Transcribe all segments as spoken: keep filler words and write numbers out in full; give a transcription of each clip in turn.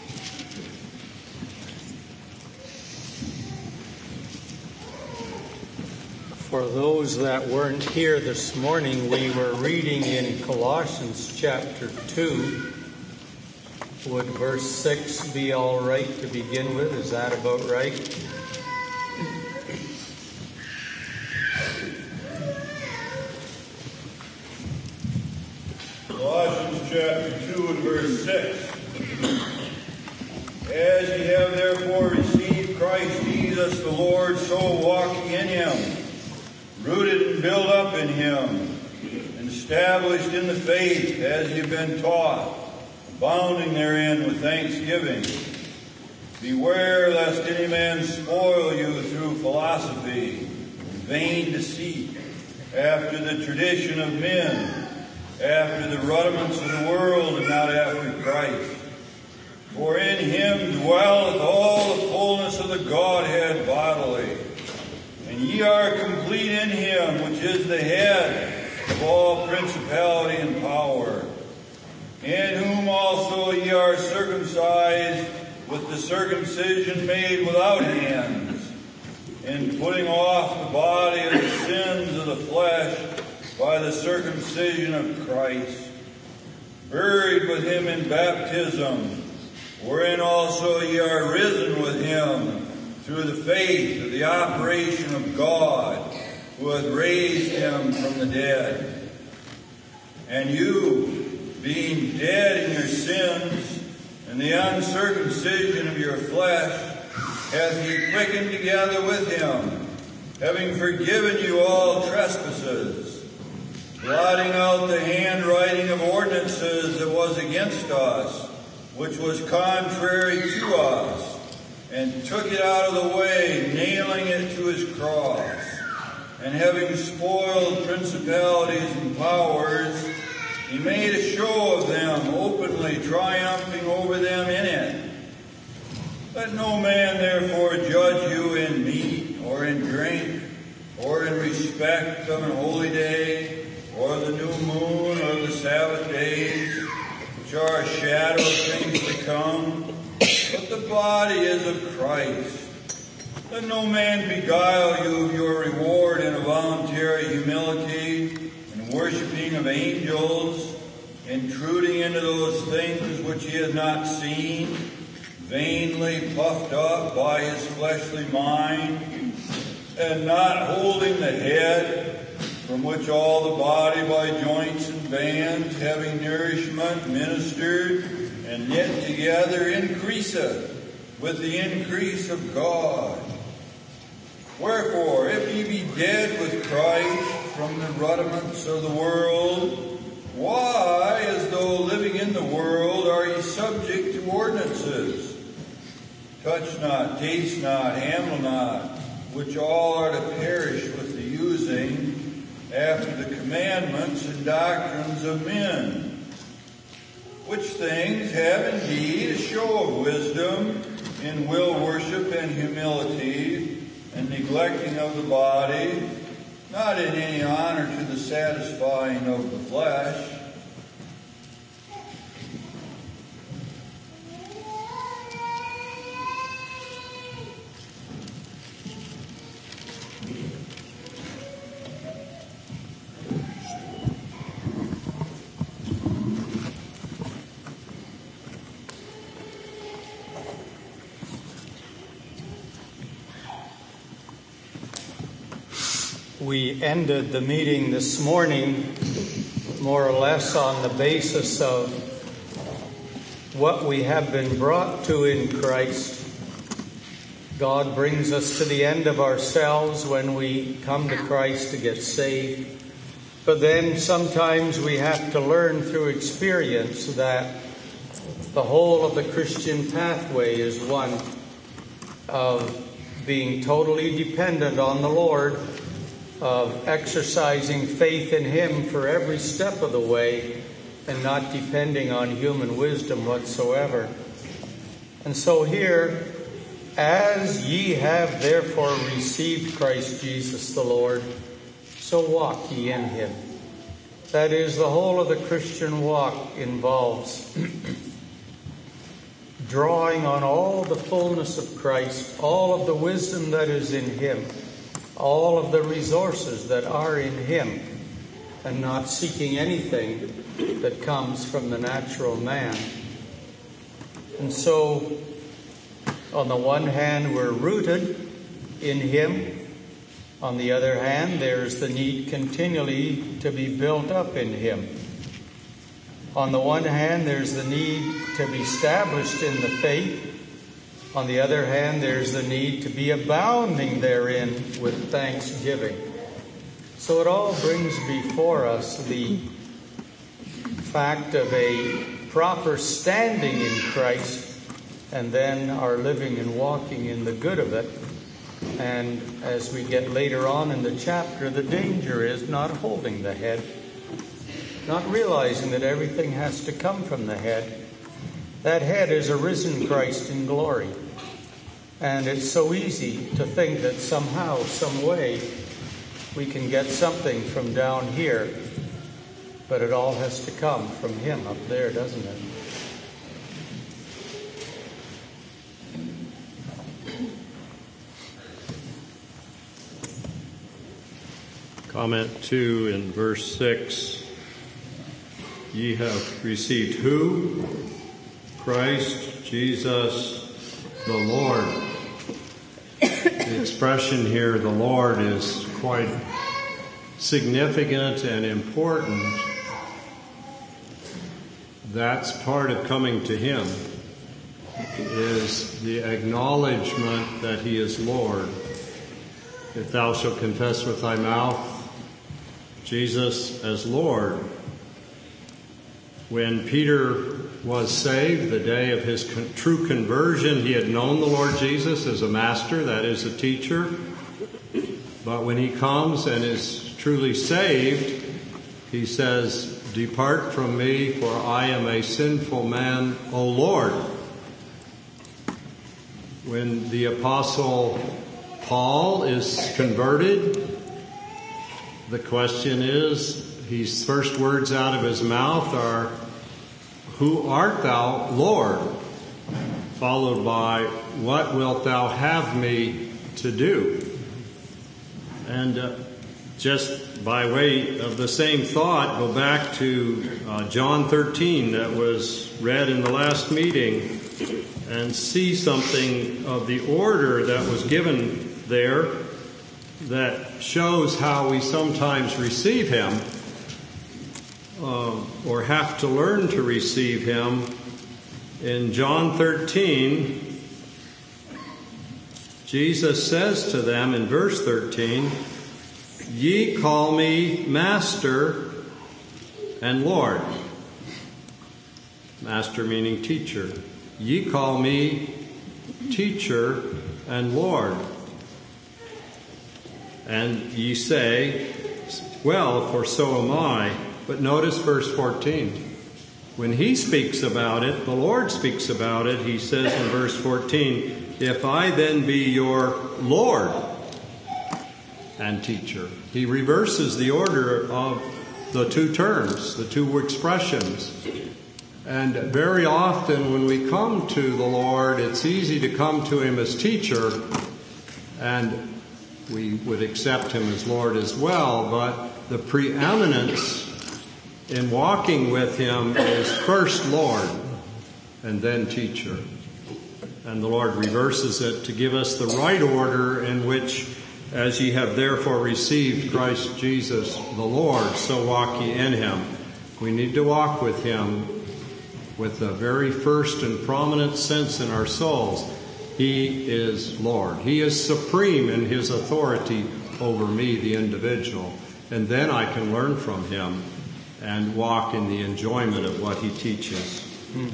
For those that weren't here this morning, we were reading in Colossians chapter two. Would verse six be all right to begin with? Is that about right? Colossians chapter two and verse six. As ye have therefore received Christ Jesus the Lord, so walk ye in him, rooted and built up in him, and established in the faith as you've been taught, abounding therein with thanksgiving. Beware lest any man spoil you through philosophy and vain deceit, after the tradition of men, after the rudiments of the world, and not after Christ. For in him dwelleth all the fullness of the Godhead bodily. And ye are complete in him, which is the head of all principality and power, in whom also ye are circumcised with the circumcision made without hands, in putting off the body of the sins of the flesh by the circumcision of Christ, buried with him in baptism, wherein also ye are risen with him through the faith of the operation of God, who hath raised him from the dead. And you, being dead in your sins, and the uncircumcision of your flesh, hath he quickened together with him, having forgiven you all trespasses, blotting out the handwriting of ordinances that was against us, which was contrary to us, and took it out of the way, nailing it to his cross. And having spoiled principalities and powers, he made a show of them, openly triumphing over them in it. Let no man therefore judge you in meat, or in drink, or in respect of an holy day, or the new moon, or the Sabbath days, which are a shadow of things to come. But the body is of Christ. Let no man beguile you of your reward in a voluntary humility, and worshipping of angels, intruding into those things which he has not seen, vainly puffed up by his fleshly mind, and not holding the head, from which all the body by joints and bands, having nourishment ministered and knit together, increaseth with the increase of God. Wherefore, if ye be dead with Christ from the rudiments of the world, why, as though living in the world, are ye subject to ordinances? Touch not, taste not, handle not, which all are to perish with the using, after the commandments and doctrines of men, which things have indeed a show of wisdom in will worship and humility, and neglecting of the body, not in any honor to the satisfying of the flesh. We ended the meeting this morning more or less on the basis of what we have been brought to in Christ. God brings us to the end of ourselves when we come to Christ to get saved. But then sometimes we have to learn through experience that the whole of the Christian pathway is one of being totally dependent on the Lord, of exercising faith in him for every step of the way, and not depending on human wisdom whatsoever. And so here, as ye have therefore received Christ Jesus the Lord, so walk ye in him. That is, the whole of the Christian walk involves drawing on all the fullness of Christ, all of the wisdom that is in Him, all of the resources that are in Him, and not seeking anything that comes from the natural man. And so, on the one hand, we're rooted in Him. On the other hand, there's the need continually to be built up in Him. On the one hand, there's the need to be established in the faith. On the other hand, there's the need to be abounding therein with thanksgiving. So it all brings before us the fact of a proper standing in Christ, and then our living and walking in the good of it. And as we get later on in the chapter, the danger is not holding the head, not realizing that everything has to come from the head. That head is a risen Christ in glory. And it's so easy to think that somehow, some way, we can get something from down here. But it all has to come from Him up there, doesn't it? Comment two in verse six. Ye have received who? Christ Jesus the Lord. The expression here, the Lord, is quite significant and important. That's part of coming to Him, is the acknowledgement that He is Lord. If thou shalt confess with thy mouth Jesus as Lord. When Peter was saved, the day of his con- true conversion, he had known the Lord Jesus as a master, that is, a teacher. But when he comes and is truly saved, he says, "Depart from me, for I am a sinful man, O Lord." When the Apostle Paul is converted, the question is, his first words out of his mouth are, "Who art thou, Lord?" Followed by, "What wilt thou have me to do?" And uh, just by way of the same thought, go back to uh, John thirteen that was read in the last meeting and see something of the order that was given there that shows how we sometimes receive Him uh, or have to learn to receive Him. In John thirteen, Jesus says to them in verse thirteen, "Ye call me Master and Lord." Master meaning teacher. "Ye call me Teacher and Lord. And ye say, well, for so am I." But notice verse fourteen. When He speaks about it, the Lord speaks about it, He says in verse fourteen, "If I then be your Lord and teacher." He reverses the order of the two terms, the two expressions. And very often when we come to the Lord, it's easy to come to Him as teacher, and we would accept Him as Lord as well, but the preeminence in walking with Him is first Lord and then teacher. And the Lord reverses it to give us the right order in which, as ye have therefore received Christ Jesus the Lord, so walk ye in Him. We need to walk with Him with the very first and prominent sense in our souls. He is Lord. He is supreme in His authority over me, the individual. And then I can learn from Him and walk in the enjoyment of what He teaches. Hmm.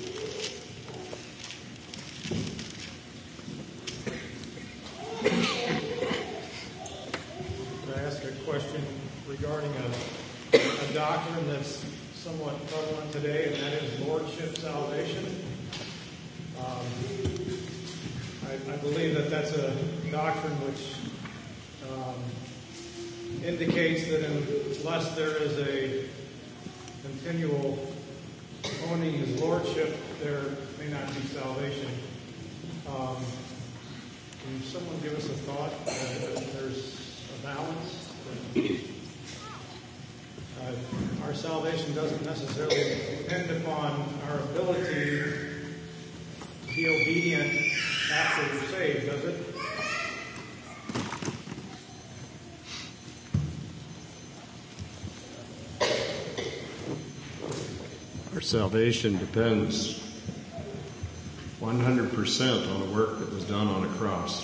Can I ask a question regarding a, a doctrine that's somewhat prevalent today, and that is lordship salvation? Um, I, I believe that that's a doctrine which um, indicates that unless there is a continual owning His lordship, there may not be salvation. Um, can someone give us a thought that there's a balance? Uh, our salvation doesn't necessarily depend upon our ability to be obedient after we're saved, does it? Our salvation depends one hundred percent on the work that was done on a cross.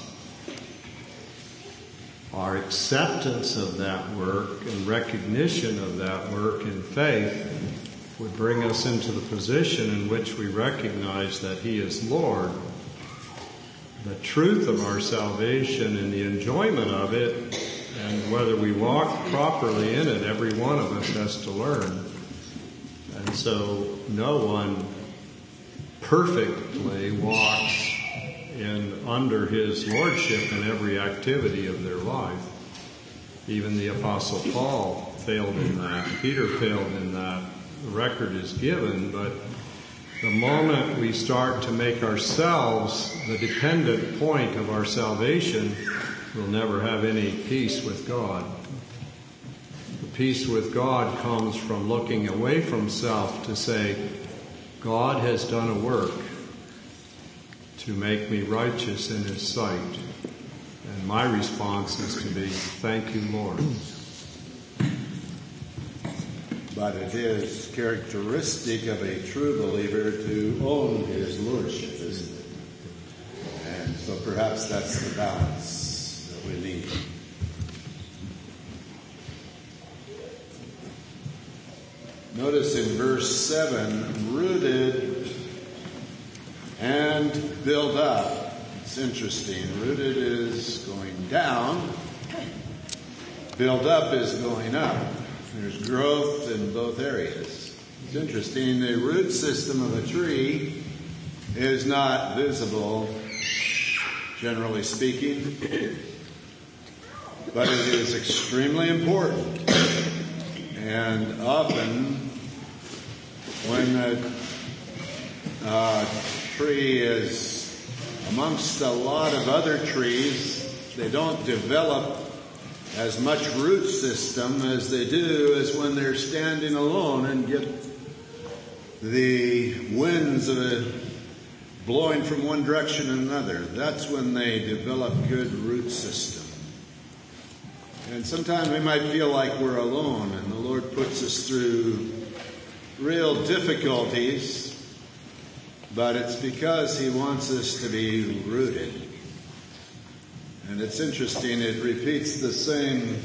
Our acceptance of that work and recognition of that work in faith would bring us into the position in which we recognize that He is Lord. The truth of our salvation and the enjoyment of it, and whether we walk properly in it, every one of us has to learn. And so no one perfectly walks in under His lordship in every activity of their life. Even the Apostle Paul failed in that. Peter failed in that. The record is given, but the moment we start to make ourselves the dependent point of our salvation, we'll never have any peace with God. The peace with God comes from looking away from self to say, God has done a work to make me righteous in His sight. And my response is to be, thank you, Lord. But it is characteristic of a true believer to own his lordship, isn't it? And so perhaps that's the balance that we need. Notice in verse seven, rooted and built up. It's interesting. Rooted is going down. Built up is going up. There's growth in both areas. It's interesting. The root system of a tree is not visible, generally speaking, but it is extremely important. And often, when a uh, tree is amongst a lot of other trees, they don't develop as much root system as they do as when they're standing alone and get the winds of a blowing from one direction to another. That's when they develop good root system. And sometimes we might feel like we're alone, and the Lord puts us through real difficulties, but it's because He wants us to be rooted. And it's interesting, it repeats the same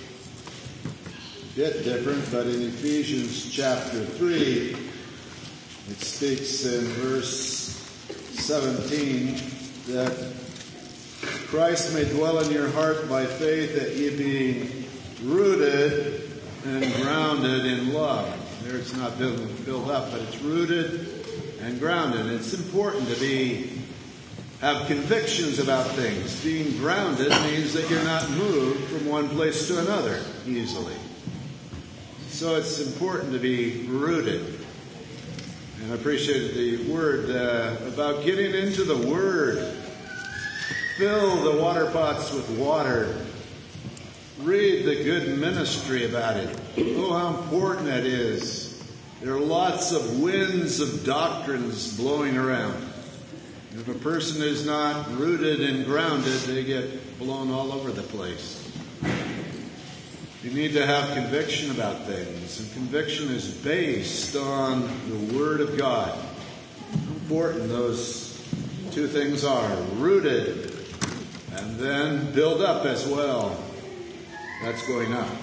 bit different, but in Ephesians chapter three, it speaks in verse seventeen that Christ may dwell in your heart by faith, that ye being rooted and grounded in love. There it's not built, built up, but it's rooted and grounded. It's important to be have convictions about things. Being grounded means that you're not moved from one place to another easily. So it's important to be rooted. And I appreciate the word uh, about getting into the Word. Fill the water pots with water. Read the good ministry about it. Oh, how important that is. There are lots of winds of doctrines blowing around. If a person is not rooted and grounded, they get blown all over the place. You need to have conviction about things, and conviction is based on the Word of God. How important those two things are. Rooted, and then build up as well. That's going up.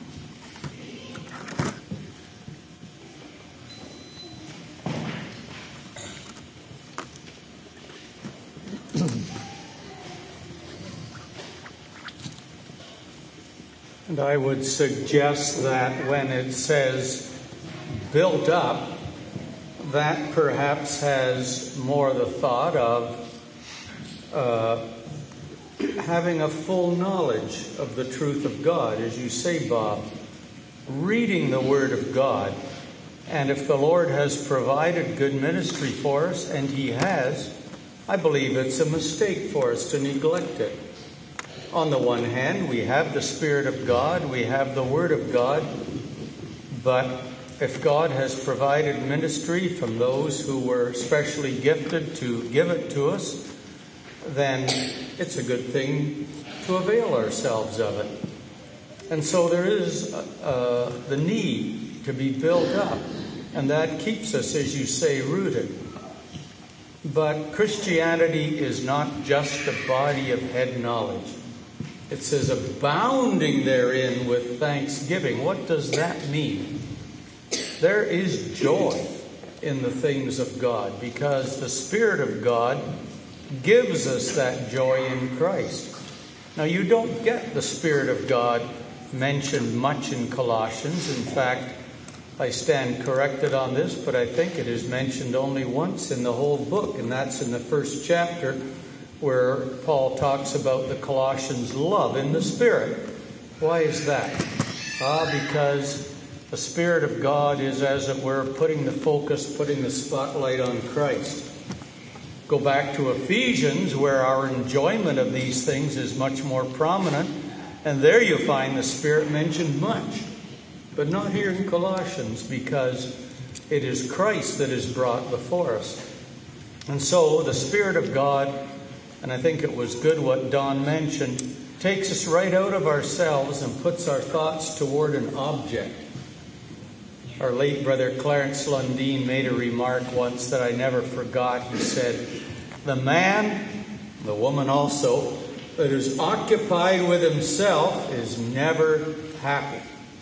And I would suggest that when it says built up, that perhaps has more the thought of uh, having a full knowledge of the truth of God. As you say, Bob, reading the Word of God And if the Lord has provided good ministry for us, and He has, I believe it's a mistake for us to neglect it. On the one hand, we have the Spirit of God, we have the Word of God, but if God has provided ministry from those who were specially gifted to give it to us, then it's a good thing to avail ourselves of it. And so there is uh, the need to be built up, and that keeps us, as you say, rooted. But Christianity is not just a body of head knowledge. It says abounding therein with thanksgiving. What does that mean? There is joy in the things of God because the Spirit of God gives us that joy in Christ. Now, you don't get the Spirit of God mentioned much in Colossians. In fact, I stand corrected on this, but I think it is mentioned only once in the whole book, and that's in the first chapter, where Paul talks about the Colossians' love in the Spirit. Why is that? Ah, because the Spirit of God is, as it were, putting the focus, putting the spotlight on Christ. Go back to Ephesians, where our enjoyment of these things is much more prominent, and there you find the Spirit mentioned much. But not here in Colossians, because it is Christ that is brought before us. And so the Spirit of God, and I think it was good what Don mentioned, takes us right out of ourselves and puts our thoughts toward an object. Our late brother Clarence Lundeen made a remark once that I never forgot. He said, "The man, the woman also, that is occupied with himself is never happy."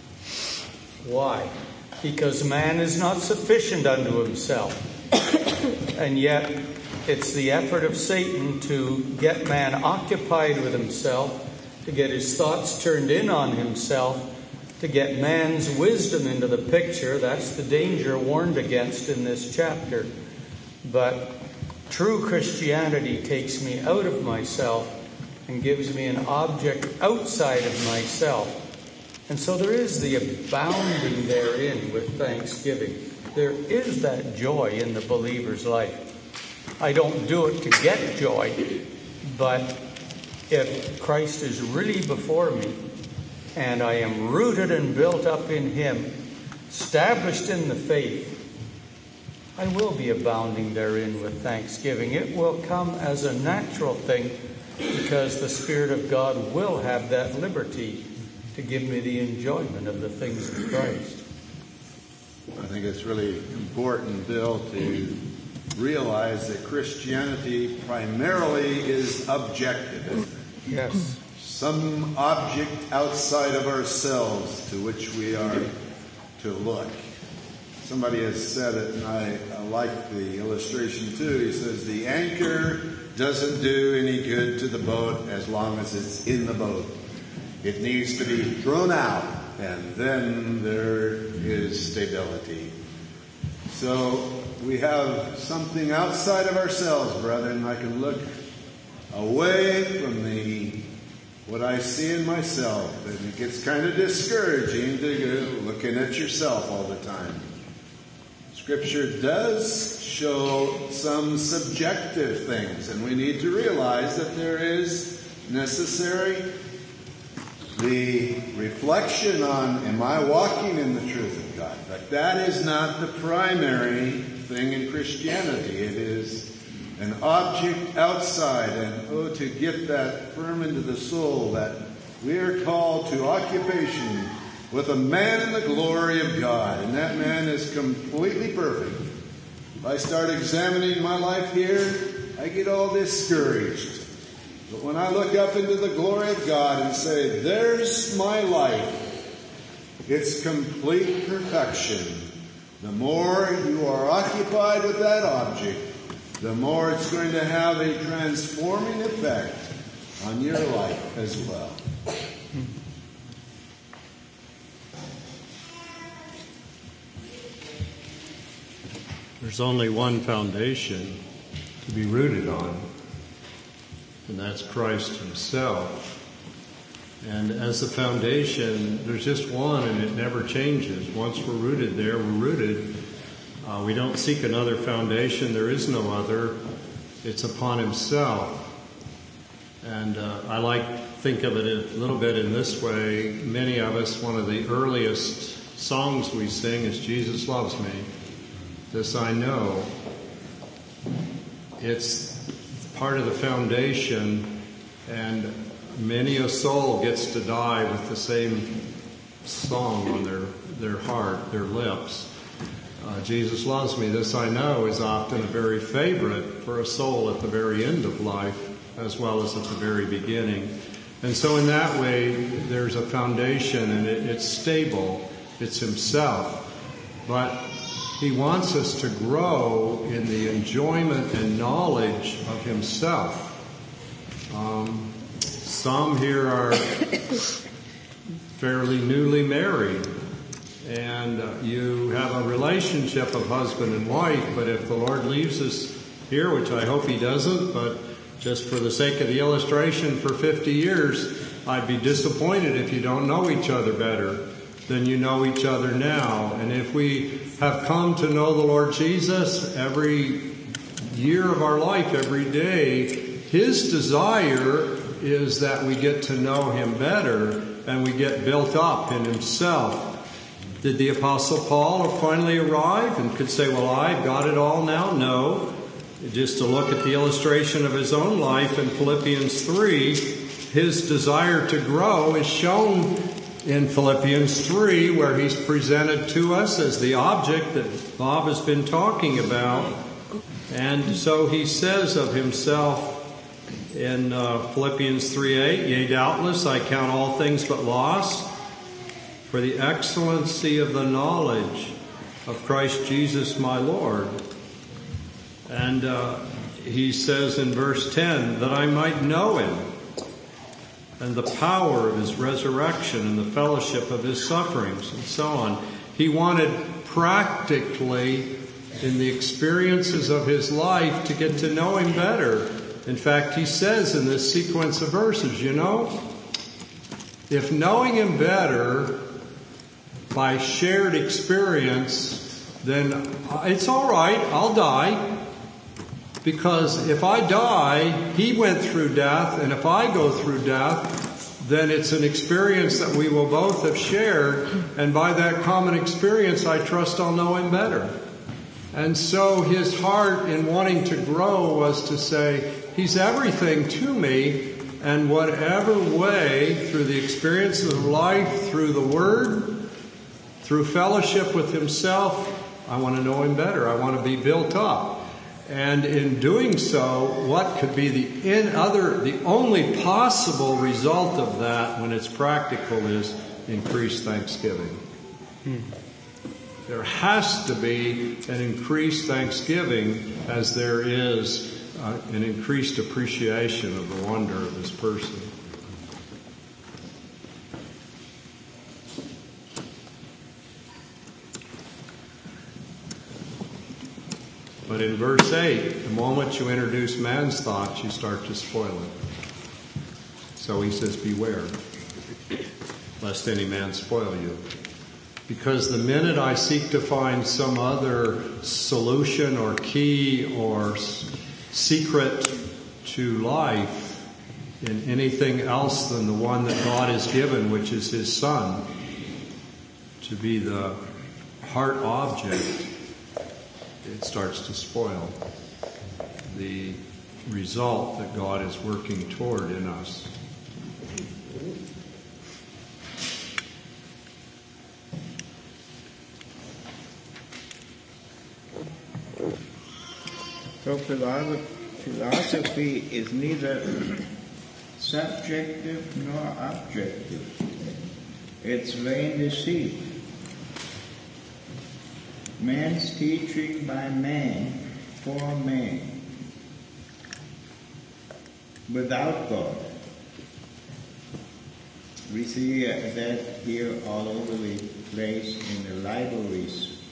Why? Because man is not sufficient unto himself. And yet, it's the effort of Satan to get man occupied with himself, to get his thoughts turned in on himself, to get man's wisdom into the picture. That's the danger warned against in this chapter. But true Christianity takes me out of myself and gives me an object outside of myself. And so there is the abounding therein with thanksgiving. There is that joy in the believer's life. I don't do it to get joy, but if Christ is really before me and I am rooted and built up in Him, established in the faith, I will be abounding therein with thanksgiving. It will come as a natural thing because the Spirit of God will have that liberty to give me the enjoyment of the things of Christ. I think it's really important, Bill, to realize that Christianity primarily is objective. Yes. Some object outside of ourselves to which we are to look. Somebody has said it, and I, I like the illustration too. He says, the anchor doesn't do any good to the boat as long as it's in the boat. It needs to be thrown out, and then there is stability. So we have something outside of ourselves, brethren. I can look away from the what I see in myself, and it gets kind of discouraging to go looking at yourself all the time. Scripture does show some subjective things, and we need to realize that there is necessary the reflection on, am I walking in the truth of God? But that is not the primary thing in Christianity. It is an object outside, and oh, to get that firm into the soul that we are called to occupation with a man in the glory of God, and that man is completely perfect. If I start examining my life here, I get all discouraged. But when I look up into the glory of God and say, there's my life, it's complete perfection. The more you are occupied with that object, the more it's going to have a transforming effect on your life as well. There's only one foundation to be rooted on, and that's Christ Himself. And as the foundation, there's just one and it never changes. Once we're rooted there, we're rooted. Uh, we don't seek another foundation. There is no other. It's upon himself. And uh, I like think of it a little bit in this way. Many of us, one of the earliest songs we sing is Jesus Loves Me. This I know. It's part of the foundation, and many a soul gets to die with the same song on their, their heart, their lips. Uh, Jesus loves me, this I know, is often a very favorite for a soul at the very end of life, as well as at the very beginning. And so in that way, there's a foundation, and it, it's stable. It's himself. But he wants us to grow in the enjoyment and knowledge of himself. Um, some here are fairly newly married, and uh, you have a relationship of husband and wife, but if the Lord leaves us here, which I hope he doesn't, but just for the sake of the illustration, for fifty years, I'd be disappointed if you don't know each other better than you know each other now. And if we have come to know the Lord Jesus every year of our life, every day, his desire is that we get to know him better and we get built up in himself. Did the Apostle Paul finally arrive and could say, well, I've got it all now? No. Just to look at the illustration of his own life in Philippians three, his desire to grow is shown in Philippians three, where he's presented to us as the object that Bob has been talking about. And so he says of himself in uh, Philippians three eight, yea, doubtless I count all things but loss for the excellency of the knowledge of Christ Jesus my Lord. And uh, he says in verse ten, that I might know him and the power of his resurrection and the fellowship of his sufferings, and so on. He wanted practically in the experiences of his life to get to know him better. In fact, he says in this sequence of verses, you know, if knowing him better by shared experience, then it's all right, I'll die. Because if I die, he went through death, and if I go through death, then it's an experience that we will both have shared, and by that common experience, I trust I'll know him better. And so his heart in wanting to grow was to say, he's everything to me, and whatever way, through the experiences of life, through the Word, through fellowship with himself, I want to know him better. I want to be built up. And in doing so, what could be the in other, the only possible result of that when it's practical is increased thanksgiving. Hmm. There has to be an increased thanksgiving as there is uh, an increased appreciation of the wonder of this person. But in verse eight, the moment you introduce man's thoughts, you start to spoil it. So he says, beware, lest any man spoil you. Because the minute I seek to find some other solution or key or s- secret to life in anything else than the one that God has given, which is his Son, to be the heart object, it starts to spoil the result that God is working toward in us. So philosophy is neither subjective nor objective. It's vain deceit. Man's teaching by man, for man, without God. We see that here all over the place in the libraries.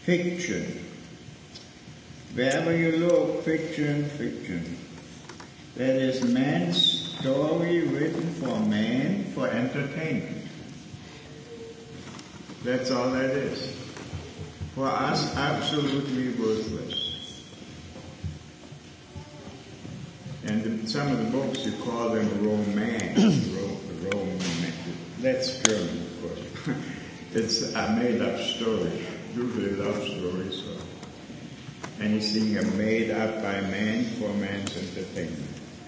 Fiction. Wherever you look, fiction, fiction. That is man's story written for man for entertainment. That's all that is. For us, absolutely worthless. And in some of the books, you call them romance. Ro- romance. That's German, of course. It's a made-up story. Usually love stories. So anything made up by man for man's entertainment.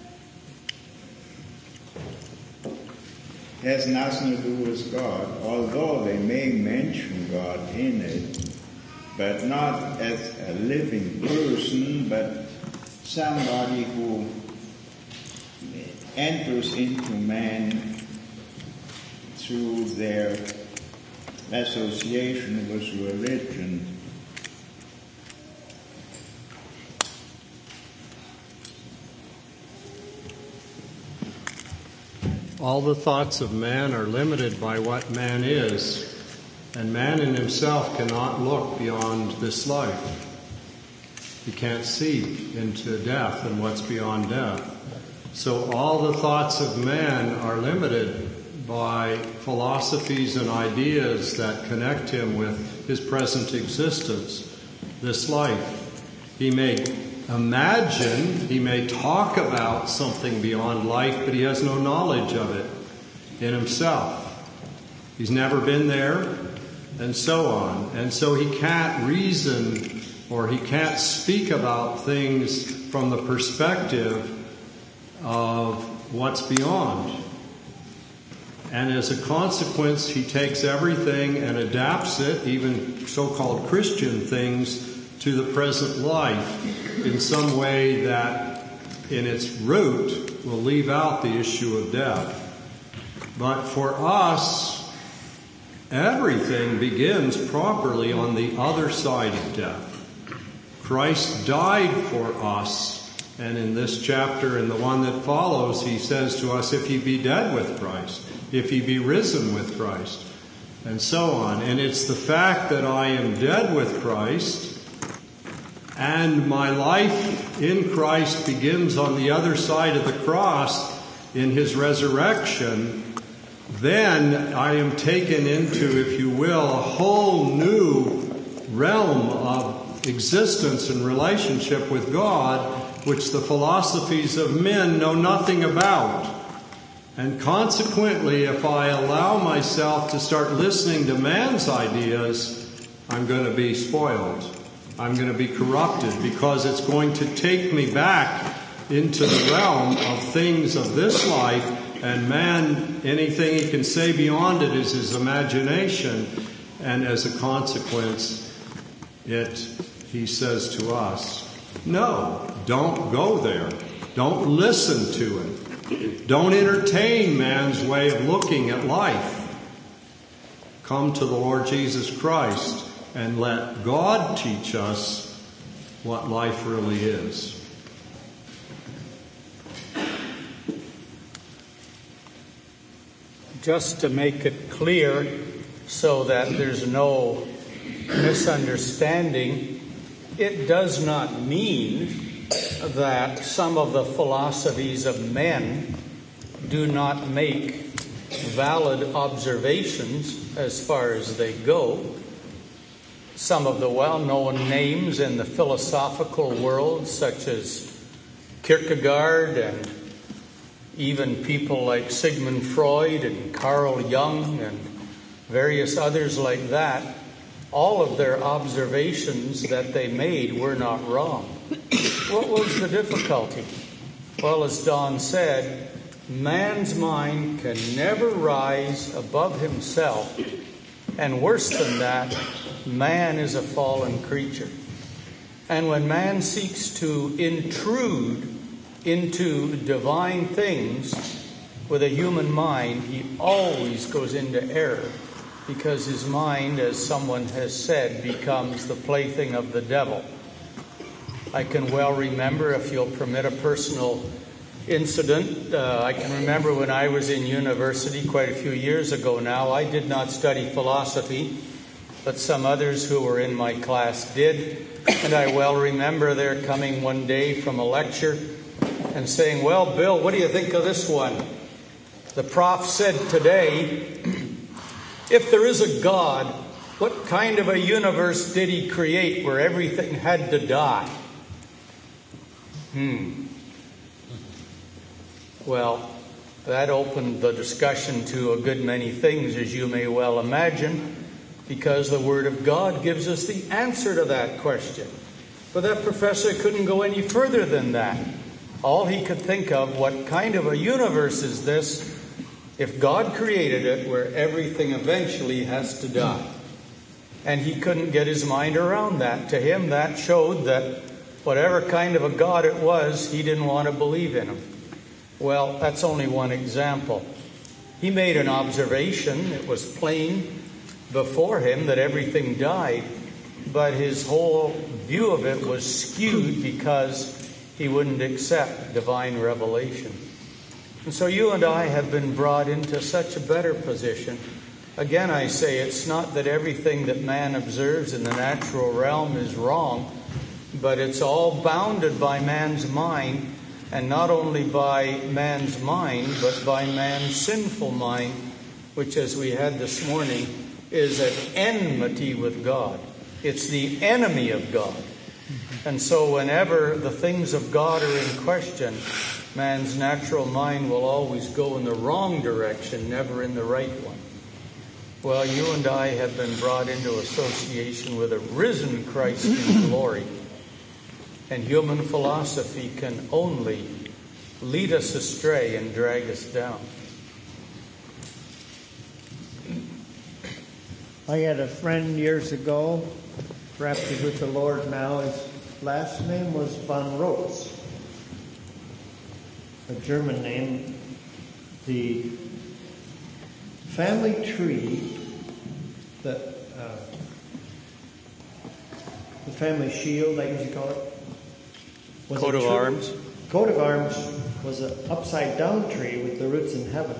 Has nothing to do with God, although they may mention God in it, but not as a living person, but somebody who enters into man through their association with religion. All the thoughts of man are limited by what man is, and man in himself cannot look beyond this life. He can't see into death and what's beyond death. So all the thoughts of man are limited by philosophies and ideas that connect him with his present existence, this life. He may imagine, he may talk about something beyond life, but he has no knowledge of it in himself. He's never been there, and so on. And so he can't reason or he can't speak about things from the perspective of what's beyond. And as a consequence, he takes everything and adapts it, even so-called Christian things, to the present life in some way that in its root will leave out the issue of death. But for us, everything begins properly on the other side of death. Christ died for us, and in this chapter and the one that follows, he says to us, if ye be dead with Christ, if ye be risen with Christ, and so on. And it's the fact that I am dead with Christ, and my life in Christ begins on the other side of the cross in his resurrection, then I am taken into, if you will, a whole new realm of existence and relationship with God, which the philosophies of men know nothing about. And consequently, if I allow myself to start listening to man's ideas, I'm going to be spoiled. I'm going to be corrupted, because it's going to take me back into the realm of things of this life, and man, anything he can say beyond it is his imagination, and as a consequence, it, he says to us, no, don't go there. Don't listen to it. Don't entertain man's way of looking at life. Come to the Lord Jesus Christ and let God teach us what life really is. Just to make it clear so that there's no misunderstanding, it does not mean that some of the philosophies of men do not make valid observations as far as they go. Some of the well-known names in the philosophical world, such as Kierkegaard and even people like Sigmund Freud and Carl Jung and various others like that, all of their observations that they made were not wrong. What was the difficulty? Well, as Don said, man's mind can never rise above himself. And worse than that, man is a fallen creature. And when man seeks to intrude into divine things with a human mind, he always goes into error, because his mind, as someone has said, becomes the plaything of the devil. I can well remember, if you'll permit a personal incident, uh, I can remember when I was in university quite a few years ago now. I did not study philosophy, but some others who were in my class did. And I well remember there coming one day from a lecture and saying, well, Bill, what do you think of this one? The prof said today, if there is a God, what kind of a universe did he create where everything had to die? Hmm. Well, that opened the discussion to a good many things, as you may well imagine, because the Word of God gives us the answer to that question. But that professor couldn't go any further than that. All he could think of, what kind of a universe is this if God created it where everything eventually has to die? And he couldn't get his mind around that. To him, that showed that whatever kind of a God it was, he didn't want to believe in him. Well, that's only one example. He made an observation. It was plain before him that everything died, but his whole view of it was skewed because he wouldn't accept divine revelation. And so you and I have been brought into such a better position. Again, I say it's not that everything that man observes in the natural realm is wrong, but it's all bounded by man's mind, and not only by man's mind, but by man's sinful mind, which, as we had this morning, is at enmity with God. It's the enemy of God. And so whenever the things of God are in question, man's natural mind will always go in the wrong direction, never in the right one. Well, you and I have been brought into association with a risen Christ in glory. And human philosophy can only lead us astray and drag us down. I had a friend years ago, raptured with the Lord now. His last name was von Rotz, a German name. The family tree, the, uh, the family shield, I guess you call it, was Coat of tree, arms. Coat of arms was an upside down tree with the roots in heaven.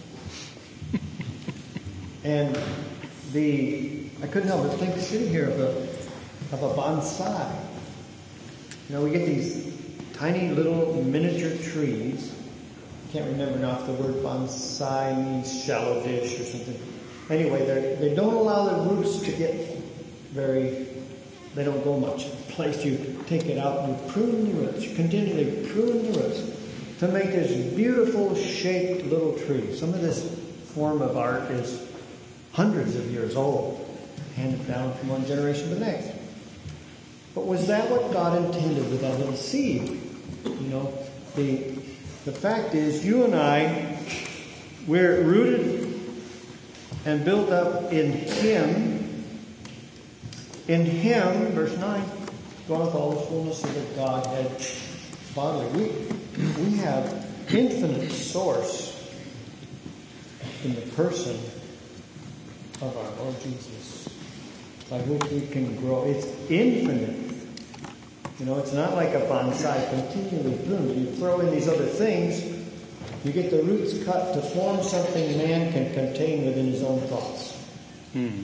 And the I couldn't help but think sitting here of a of a bonsai. You know, we get these tiny little miniature trees. I can't remember now if the word bonsai means shallow dish or something. Anyway, they don't allow the roots to get very, they don't go much place. You take it out and you prune the roots. You continually prune the roots to make this beautiful shaped little tree. Some of this form of art is hundreds of years old, handed down from one generation to the next. But was that what God intended with that little seed? You know, the the fact is, you and I, we're rooted and built up in Him. In Him, verse nine, dwelleth all the fullness of the Godhead bodily. We, we have infinite source in the person of our Lord Jesus, by which we can grow. It's infinite. You know, it's not like a bonsai continually pruned. You throw in these other things, you get the roots cut to form something man can contain within his own thoughts. Hmm.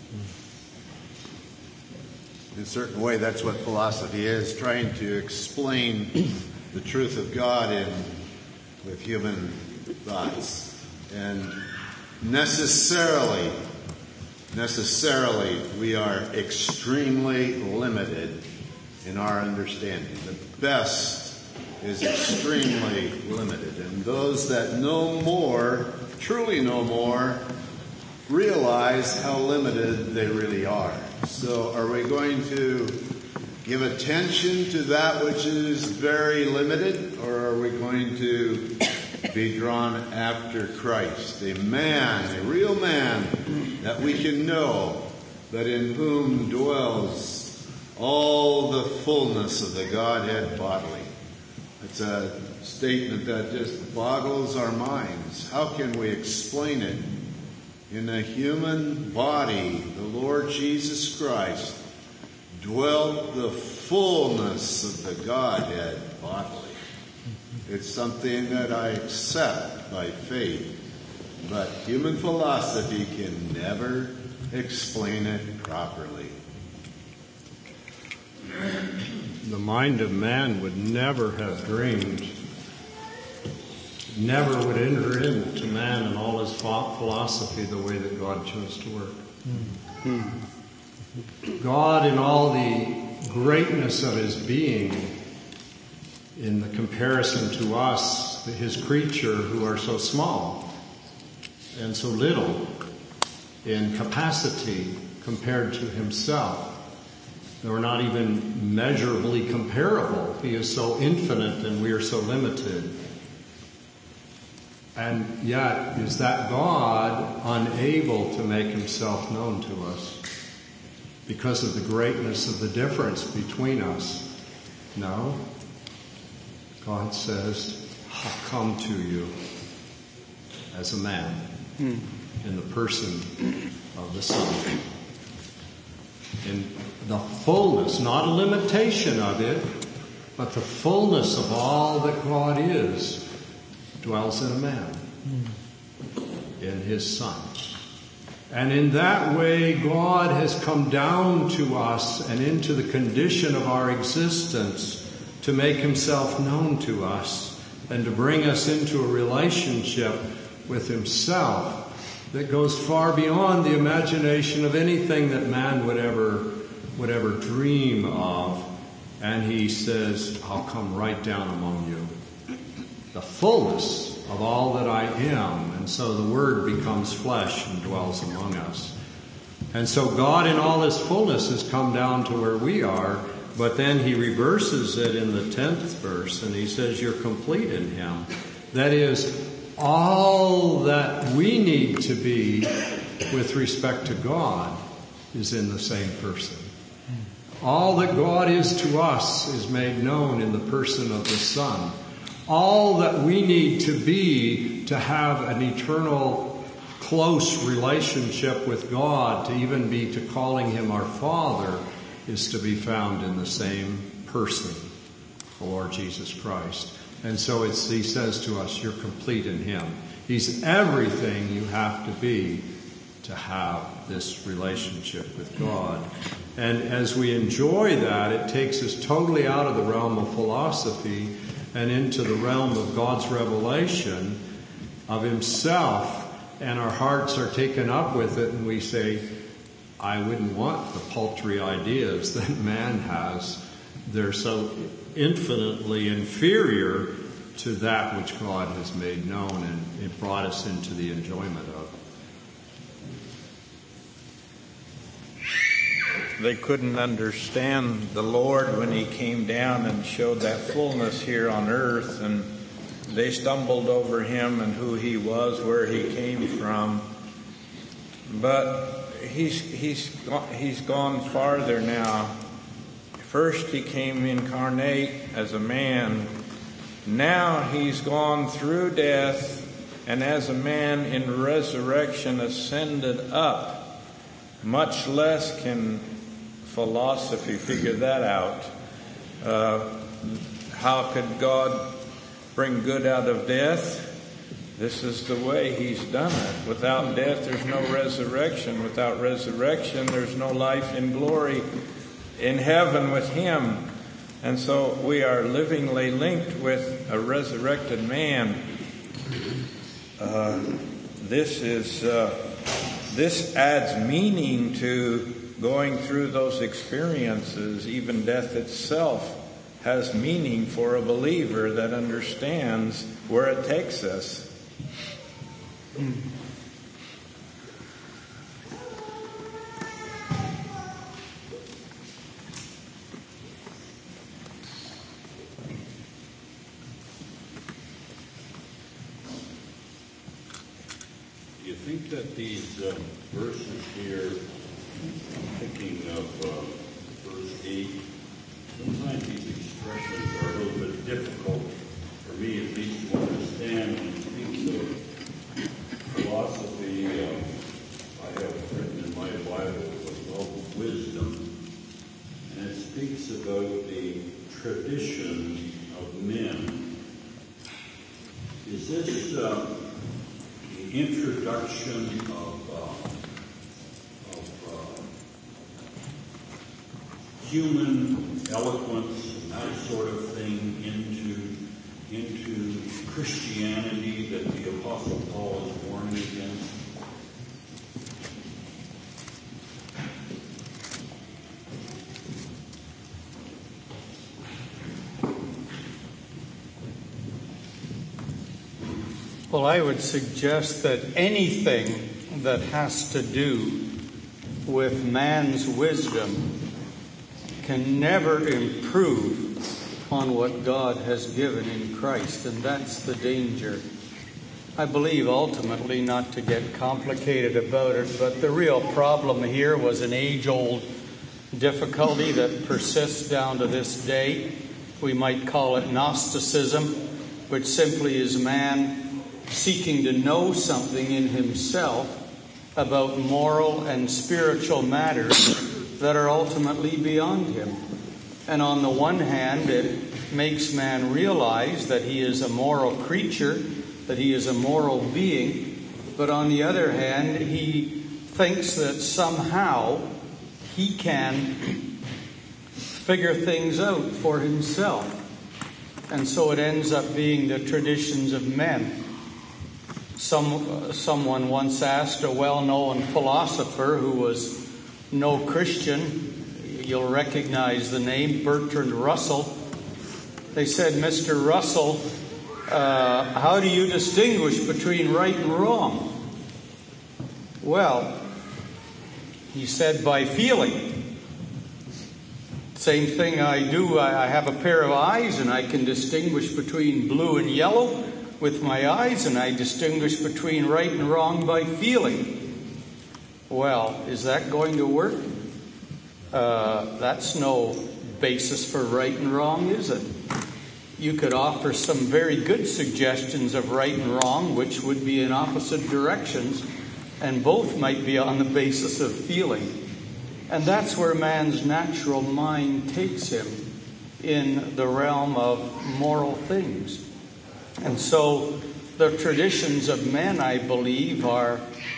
In a certain way, that's what philosophy is, trying to explain the truth of God in with human thoughts. And necessarily, necessarily, we are extremely limited in our understanding. The best is extremely limited. And those that know more, truly know more, realize how limited they really are. So are we going to give attention to that which is very limited, or are we going to be drawn after Christ, a man, a real man, that we can know, that in whom dwells all the fullness of the Godhead bodily? It's a statement that just boggles our minds. How can we explain it? In a human body, the Lord Jesus Christ dwelt the fullness of the Godhead bodily. It's something that I accept by faith, but human philosophy can never explain it properly. The mind of man would never have dreamed never would enter into man and all his philosophy the way that God chose to work. Mm-hmm. God, in all the greatness of his being, in the comparison to us, his creature, who are so small and so little in capacity compared to himself, they're not even measurably comparable. He is so infinite and we are so limited. And yet, is that God unable to make himself known to us because of the greatness of the difference between us? No. God says, I'll come to you as a man hmm. in the person of the Son. In the fullness, not a limitation of it, but the fullness of all that God is dwells in a man, in his Son. And in that way, God has come down to us and into the condition of our existence to make himself known to us and to bring us into a relationship with himself that goes far beyond the imagination of anything that man would ever, would ever dream of. And he says, I'll come right down among you. The fullness of all that I am. And so the Word becomes flesh and dwells among us. And so God in all his fullness has come down to where we are, but then he reverses it in the tenth verse and he says, you're complete in him. That is, all that we need to be with respect to God is in the same person. All that God is to us is made known in the person of the Son. All that we need to be to have an eternal, close relationship with God, to even be to calling him our Father, is to be found in the same person, the Lord Jesus Christ. And so it's, he says to us, you're complete in him. He's everything you have to be to have this relationship with God. And as we enjoy that, it takes us totally out of the realm of philosophy and into the realm of God's revelation of himself. And our hearts are taken up with it, and we say, I wouldn't want the paltry ideas that man has. They're so infinitely inferior to that which God has made known and it brought us into the enjoyment of. They couldn't understand the Lord when he came down and showed that fullness here on earth, and they stumbled over him and who he was, where he came from. But he's he's he's gone farther now. First he came incarnate as a man. Now he's gone through death and as a man in resurrection ascended up. Much less can philosophy figure that out. Uh, how could God bring good out of death? This is the way he's done it. Without death, there's no resurrection. Without resurrection, there's no life in glory in heaven with him. And so we are livingly linked with a resurrected man. Uh, this is uh, this adds meaning to going through those experiences. Even death itself has meaning for a believer that understands where it takes us. Mm. Do you think that these uh, verses here, thinking of uh, verse eight, sometimes these expressions are a little bit difficult for me at least to understand when it speaks of philosophy. uh, I have written in my Bible as well wisdom, and it speaks about the tradition of men. Is this uh, the introduction of, uh, of uh, human eloquence and that sort of thing into into Christianity? that the Apostle Paul is warning against? Well, I would suggest that anything that has to do with man's wisdom can never improve on what God has given in Christ, and that's the danger. I believe ultimately, not to get complicated about it, but the real problem here was an age-old difficulty that persists down to this day. We might call it Gnosticism, which simply is man seeking to know something in himself about moral and spiritual matters that are ultimately beyond him. And on the one hand, it makes man realize that he is a moral creature, that he is a moral being. But on the other hand, he thinks that somehow he can figure things out for himself. And so it ends up being the traditions of men. Some, uh, someone once asked a well-known philosopher who was no Christian, you'll recognize the name, Bertrand Russell. They said, Mister Russell, uh, how do you distinguish between right and wrong? Well, he said, by feeling. Same thing I do. I have a pair of eyes and I can distinguish between blue and yellow with my eyes, and I distinguish between right and wrong by feeling. Well, is that going to work? Uh, that's no basis for right and wrong, is it? You could offer some very good suggestions of right and wrong, which would be in opposite directions, and both might be on the basis of feeling. And that's where man's natural mind takes him in the realm of moral things. And so the traditions of men, I believe, are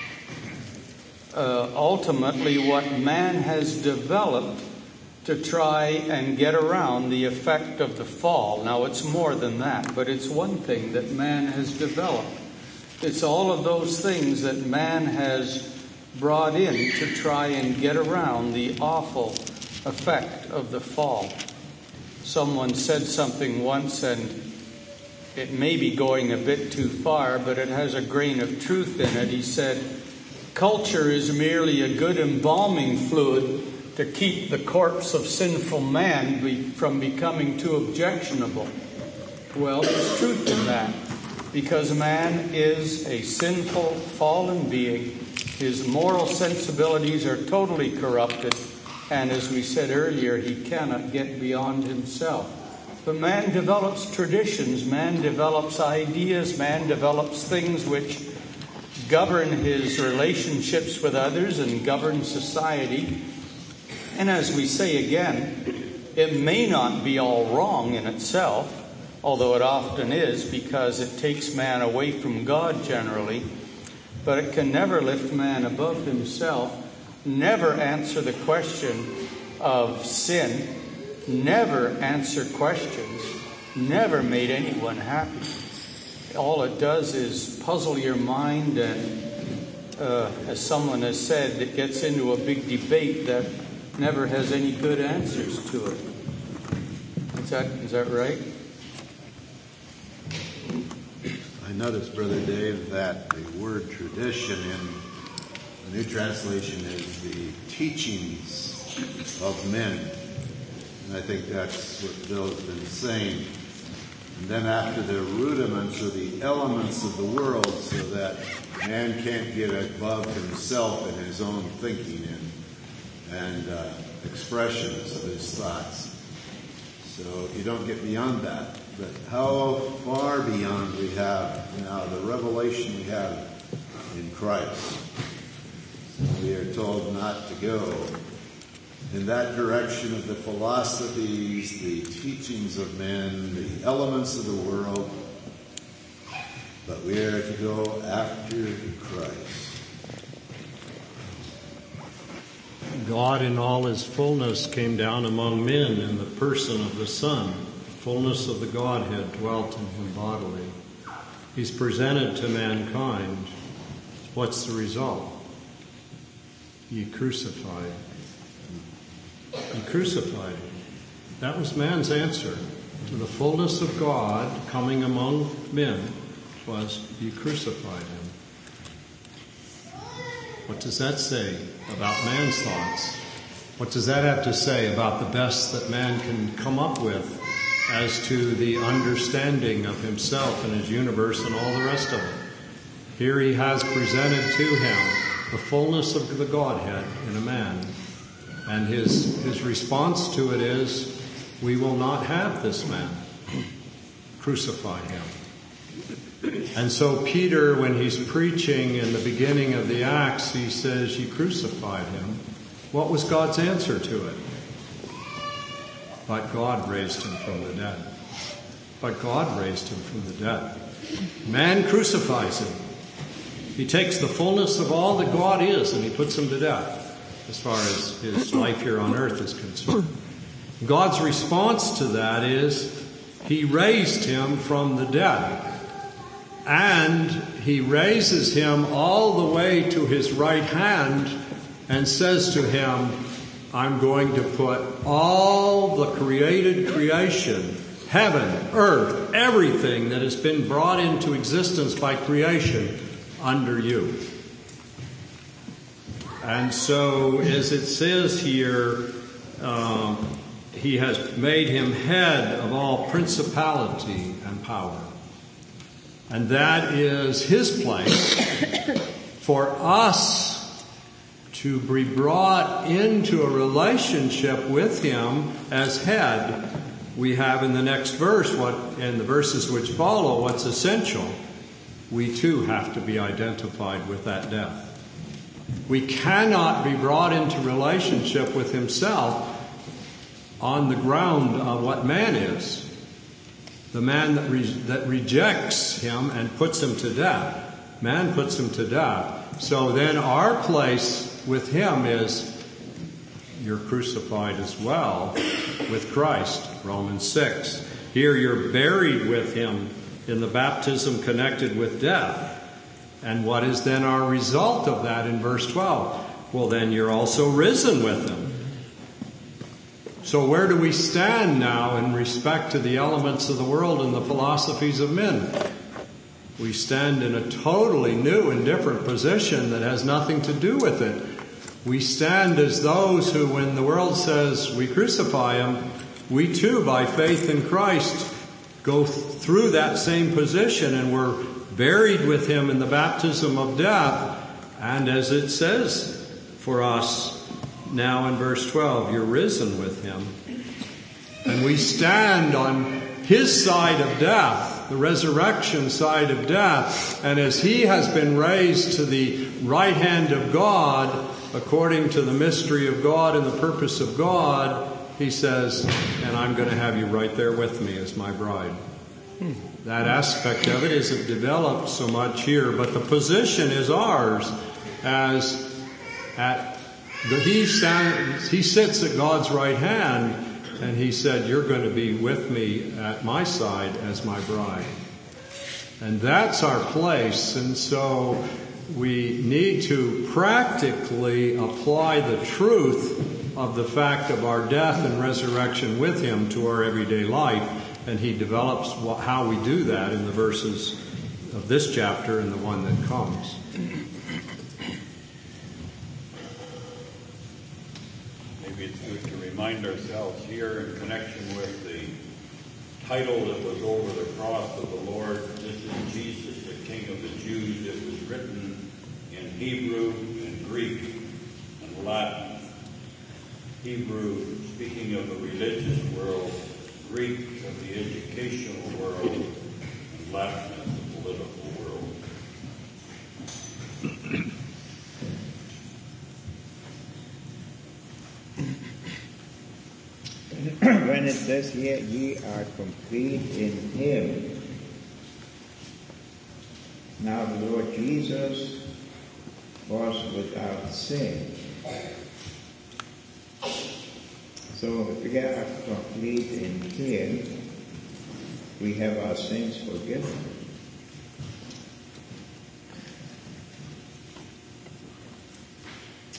uh, ultimately what man has developed to try and get around the effect of the fall. Now, it's more than that, but it's one thing that man has developed. It's all of those things that man has brought in to try and get around the awful effect of the fall. Someone said something once, and it may be going a bit too far, but it has a grain of truth in it. He said, culture is merely a good embalming fluid to keep the corpse of sinful man be, from becoming too objectionable. Well, there's truth in that, because man is a sinful, fallen being. His moral sensibilities are totally corrupted, and as we said earlier, he cannot get beyond himself. But man develops traditions, man develops ideas, man develops things which govern his relationships with others and govern society. And as we say again, it may not be all wrong in itself, although it often is, because it takes man away from God generally. But it can never lift man above himself, never answer the question of sin, never answer questions, never made anyone happy. All it does is puzzle your mind, and uh, as someone has said, it gets into a big debate that never has any good answers to it. Is that, is that right? I noticed, Brother Dave, that the word tradition in the New Translation is the teachings of men. And I think that's what Bill's been saying. And then after the rudiments or the elements of the world, so that man can't get above himself and his own thinking and, and uh, expressions of his thoughts. So you don't get beyond that. But how far beyond we have now the revelation we have in Christ. So we are told not to go in that direction of the philosophies, the teachings of men, the elements of the world, but we are to go after Christ. God in all his fullness came down among men in the person of the Son. The fullness of the Godhead dwelt in him bodily. He's presented to mankind. What's the result? Ye crucified. Ye crucified him. That was man's answer to the fullness of God coming among men, was ye crucified him. What does that say about man's thoughts? What does that have to say about the best that man can come up with as to the understanding of himself and his universe and all the rest of it? Here he has presented to him the fullness of the Godhead in a man. And his, his response to it is, we will not have this man. Crucify him. And so Peter, when he's preaching in the beginning of the Acts, he says, ye crucified him. What was God's answer to it? But God raised him from the dead. But God raised him from the dead. Man crucifies him. He takes the fullness of all that God is and he puts him to death, as far as his life here on earth is concerned. God's response to that is, he raised him from the dead. And he raises him all the way to his right hand and says to him, I'm going to put all the created creation, heaven, earth, everything that has been brought into existence by creation under you. And so, as it says here, um, he has made him head of all principality and power. And that is his place for us to be brought into a relationship with him as head. We have in the next verse, what in the verses which follow, what's essential. We too have to be identified with that death. We cannot be brought into relationship with himself on the ground of what man is. The man that, re- that rejects him and puts him to death. Man puts him to death. So then our place with him is, you're crucified as well with Christ, Romans six. Here you're buried with him in the baptism connected with death. And what is then our result of that in verse twelve? Well, then you're also risen with him. So where do we stand now in respect to the elements of the world and the philosophies of men? We stand in a totally new and different position that has nothing to do with it. We stand as those who, when the world says we crucify him, we too, by faith in Christ, go th- through that same position, and we're buried with him in the baptism of death. And as it says for us now in verse twelve, you're risen with him. And we stand on his side of death, the resurrection side of death. And as he has been raised to the right hand of God, according to the mystery of God and the purpose of God, he says, and I'm going to have you right there with me as my bride. Hmm. That aspect of it isn't developed so much here, but the position is ours as at the, he, stands, he sits at God's right hand, and he said, you're going to be with me at my side as my bride. And that's our place, and so we need to practically apply the truth of the fact of our death and resurrection with him to our everyday life. And he develops how we do that in the verses of this chapter and the one that comes. Maybe it's good to remind ourselves here in connection with the title that was over the cross of the Lord, this is Jesus, the King of the Jews. It was written in Hebrew and Greek and Latin. Hebrew, speaking of the religious world, Greek of the educational world, and Latin of the political world. When it says here, ye are complete in him. Now the Lord Jesus was without sin. So if we are complete in him, we have our sins forgiven.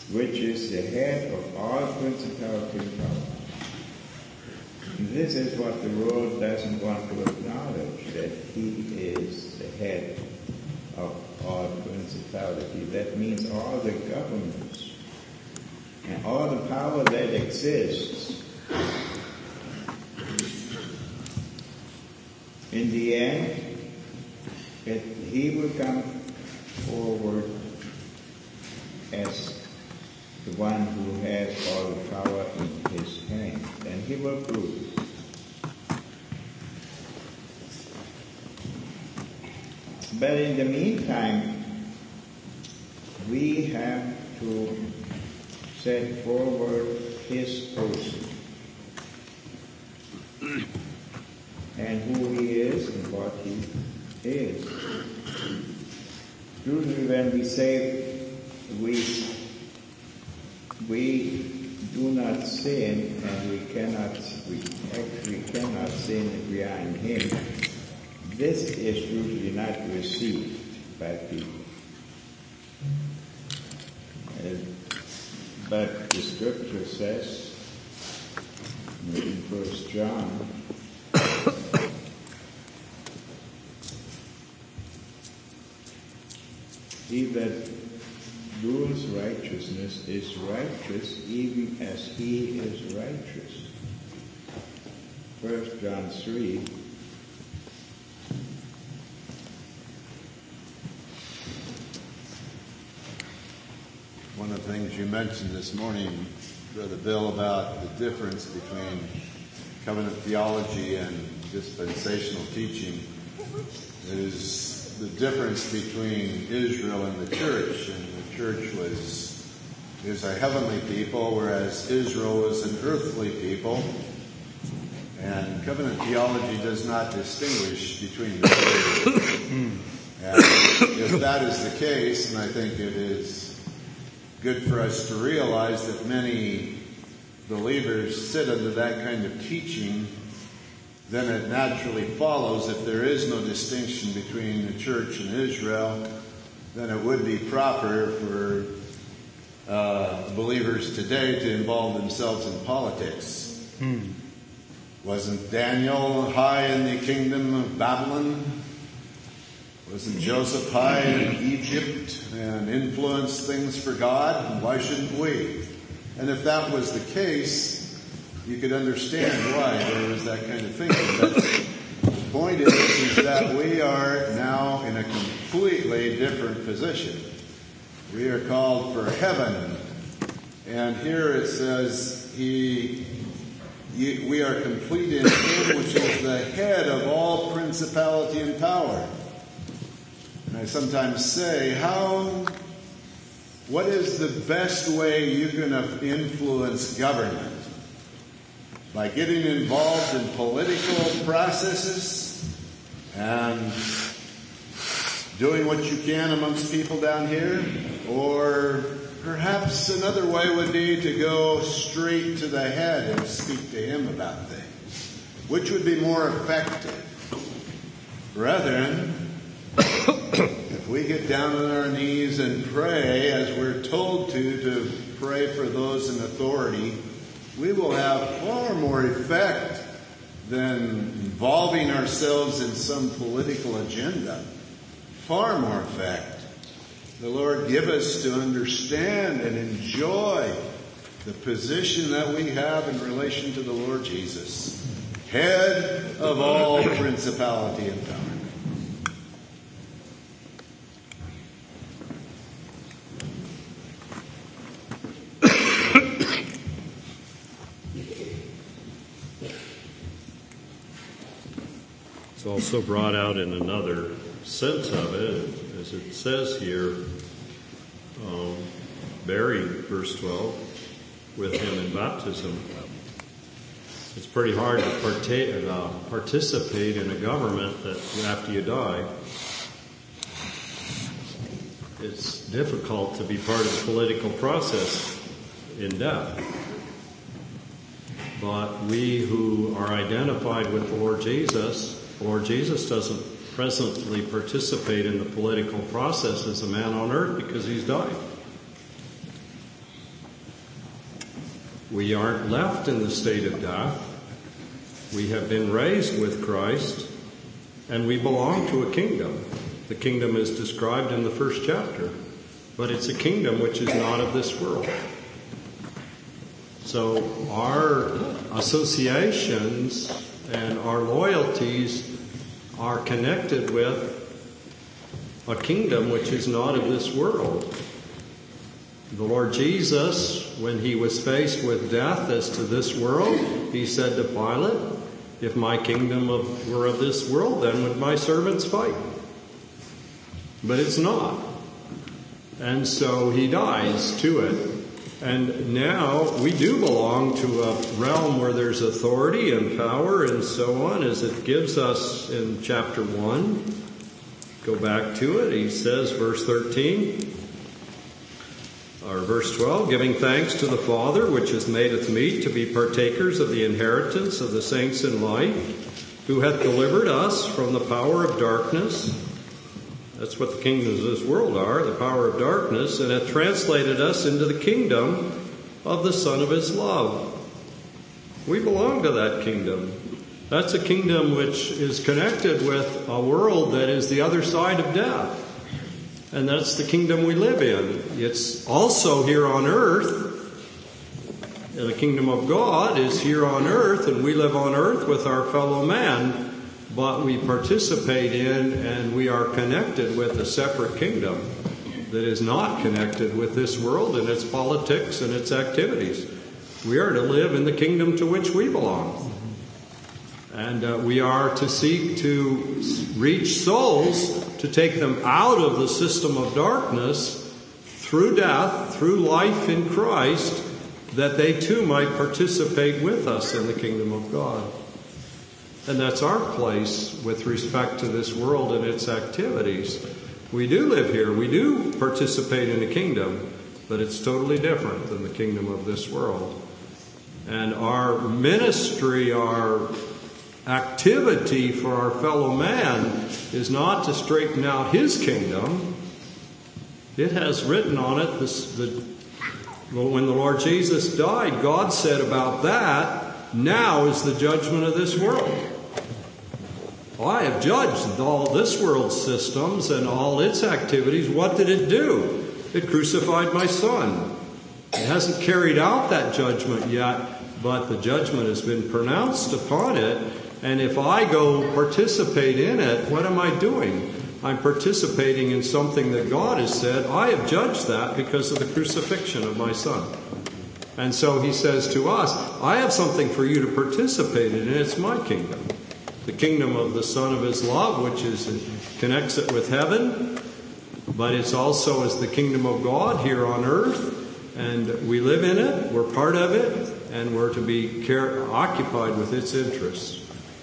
which is the head of all principality and power. And this is what the world doesn't want to acknowledge, that he is the head of all principality. That means all the governments and all the power that exists. In the end, it, he will come forward as the one who has all the power in his hand, and he will prove it. But in the meantime, we have to set forward his person and who he is and what he is. Usually when we say we we do not sin and we cannot we actually cannot sin if we are in him, this is usually not received by people. Uh, but the scripture says in First John, he that doeth righteousness is righteous even as he is righteous. First John three. One of the things you mentioned this morning, Brother Bill, about the difference between covenant theology and dispensational teaching is the difference between Israel and the church. And the church was is a heavenly people, whereas Israel was an earthly people. And covenant theology does not distinguish between the two. And if that is the case, and I think it is good for us to realize that many believers sit under that kind of teaching, then it naturally follows if there is no distinction between the church and Israel, then it would be proper for uh, believers today to involve themselves in politics. Hmm. Wasn't Daniel high in the kingdom of Babylon? Wasn't Joseph high in Egypt and influenced things for God? And why shouldn't we? And if that was the case, you could understand why there was that kind of thinking. But the point is, is that we are now in a completely different position. We are called for heaven. And here it says, he, we are complete in him, which is the head of all principality and power. And I sometimes say, how, what is the best way you can influence government? By getting involved in political processes and doing what you can amongst people down here? Or perhaps another way would be to go straight to the head and speak to him about things. Which would be more effective? Brethren, if we get down on our knees and pray, as we're told to, to pray for those in authority, we will have far more effect than involving ourselves in some political agenda. Far more effect. The Lord give us to understand and enjoy the position that we have in relation to the Lord Jesus, head of all principality and power. It's also brought out in another sense of it, as it says here, um, buried, verse twelve, with him in baptism. It's pretty hard to partake, uh, participate in a government that after you die. It's difficult to be part of the political process in death. But we who are identified with the Lord Jesus, Lord Jesus doesn't presently participate in the political process as a man on earth because he's died. We aren't left in the state of death. We have been raised with Christ, and we belong to a kingdom. The kingdom is described in the first chapter, but it's a kingdom which is not of this world. So our associations and our loyalties are connected with a kingdom which is not of this world. The Lord Jesus, when he was faced with death as to this world, he said to Pilate, "If my kingdom of, were of this world, then would my servants fight?" But it's not. And so he dies to it. And now we do belong to a realm where there's authority and power and so on, as it gives us in chapter one. Go back to it. He says, verse thirteen, or verse twelve, "Giving thanks to the Father, which has made us meet to be partakers of the inheritance of the saints in light, who hath delivered us from the power of darkness." That's what the kingdoms of this world are, the power of darkness, "and hath translated us into the kingdom of the Son of his love." We belong to that kingdom. That's a kingdom which is connected with a world that is the other side of death. And that's the kingdom we live in. It's also here on earth. The kingdom of God is here on earth, and we live on earth with our fellow man. But we participate in and we are connected with a separate kingdom that is not connected with this world and its politics and its activities. We are to live in the kingdom to which we belong. And uh, we are to seek to reach souls, to take them out of the system of darkness through death, through life in Christ, that they too might participate with us in the kingdom of God. And that's our place with respect to this world and its activities. We do live here. We do participate in the kingdom, but it's totally different than the kingdom of this world. And our ministry, our activity for our fellow man is not to straighten out his kingdom. It has written on it, this, the, when the Lord Jesus died, God said about that, "Now is the judgment of this world. I have judged all this world's systems and all its activities. What did it do? It crucified my Son." It hasn't carried out that judgment yet, but the judgment has been pronounced upon it. And if I go participate in it, what am I doing? I'm participating in something that God has said, I have judged that because of the crucifixion of my Son. And so he says to us, I have something for you to participate in, and it's my kingdom. The kingdom of the Son of his love, which is connects it with heaven, but it's also as the kingdom of God here on earth, and we live in it, we're part of it, and we're to be care, occupied with its interests.